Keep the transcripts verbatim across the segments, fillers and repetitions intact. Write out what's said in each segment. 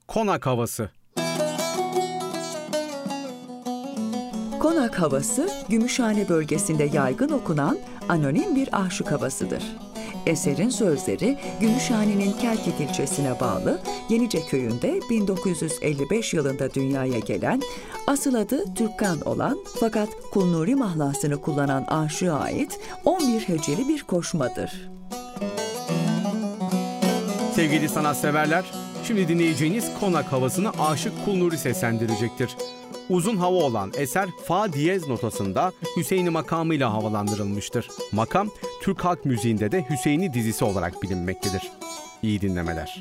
Konak havası. Konak havası, Gümüşhane bölgesinde yaygın okunan anonim bir aşık havasıdır. Eserin sözleri Gümüşhane'nin Kelkit ilçesine bağlı Yenice köyünde bin dokuz yüz elli beş yılında dünyaya gelen, asıl adı Türkkan olan fakat Kulnuri mahlasını kullanan aşığa ait on bir heceli bir koşmadır. Sevgili sanatseverler, şimdi dinleyeceğiniz Konak havasını Aşık Kulnuri seslendirecektir. Uzun hava olan eser fa diyez notasında Hüseyin'i makamıyla havalandırılmıştır. Makam, Türk halk müziğinde de Hüseyin'i dizisi olarak bilinmektedir. İyi dinlemeler.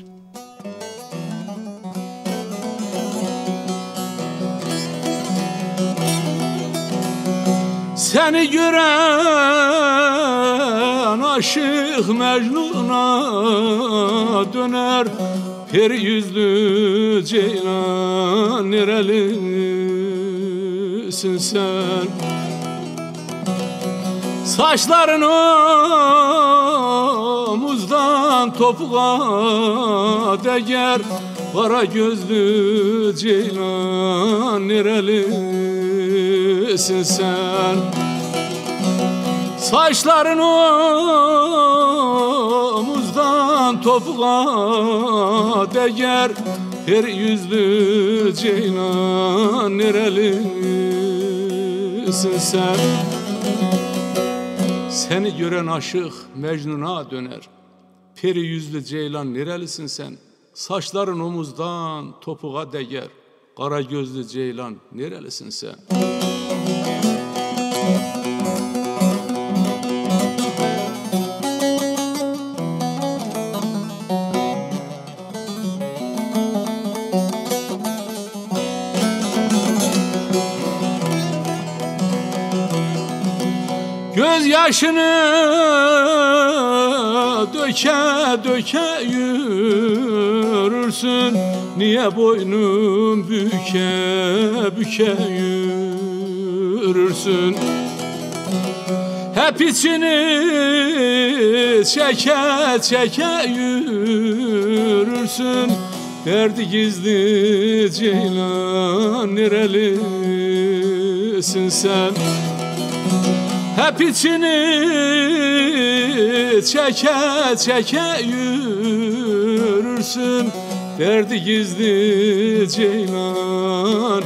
Seni gören aşık Mecnun'a döner, peri yüzlü ceylan nerelisin sen? Saçların omuzdan topuğa değer, kara gözlü ceylan nerelisin sen? Saçların omuzdan topuğa değer, her yüzlü ceylan nerelisin sen? Seni gören aşık Mecnun'a döner, peri yüzlü ceylan nerelisin sen? Saçların omuzdan topuğa değer, kara gözlü ceylan nerelisin sen? Göz yaşını döke döke yürürsün, niye boynun büke büke yürürsün? Hep içini çeke çeke yürürsün, derdi gizli ceylan nerelisin sen? Hep içini çeke çeke yürürsün, derdi gizli ceylan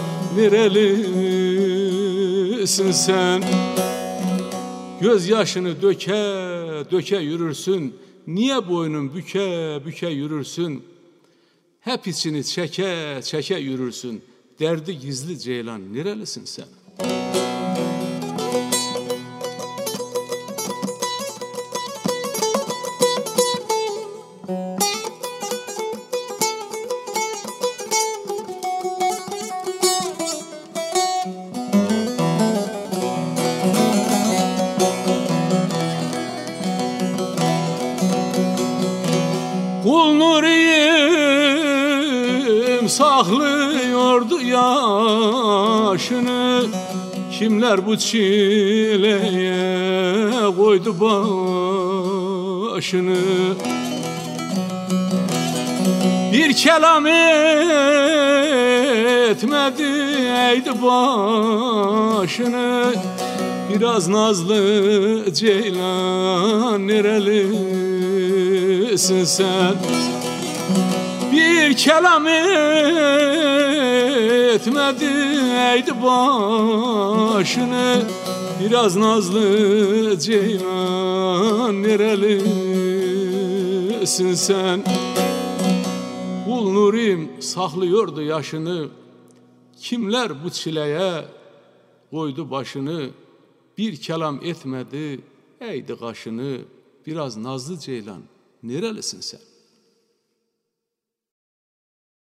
nerelisin sen? Göz yaşını döke döke yürürsün, niye boynun büke büke yürürsün? Hep içini çeke çeke yürürsün, derdi gizli ceylan nerelisin sen? Kulnuri'yim saklıyordu yaşını, kimler bu çileye koydu başını? Bir kelam etmedi eğdi başını, biraz nazlı ceylan nerelisin sen? Bir kelam etmedi eğdi başını, biraz nazlı ceylan nerelisin sen? Kulnurim saklıyordu yaşını, kimler bu çileye koydu başını? Bir kelam etmedi eğdi kaşını, biraz nazlı ceylan nerelisin sen?